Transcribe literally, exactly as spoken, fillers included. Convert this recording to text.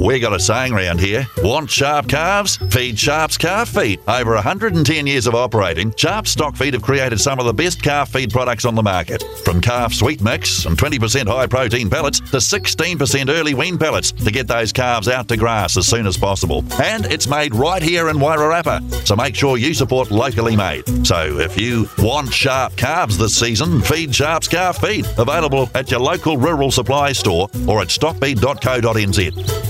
We got a saying round here. Want sharp calves? Feed Sharp's Calf Feed. Over one hundred ten years of operating, Sharp's Stock Feed have created some of the best calf feed products on the market. From calf sweet mix and twenty percent high protein pellets to sixteen percent early wean pellets to get those calves out to grass as soon as possible. And it's made right here in Wairarapa, so make sure you support locally made. So if you want sharp calves this season, feed Sharp's Calf Feed. Available at your local rural supply store or at stockfeed dot co dot n z.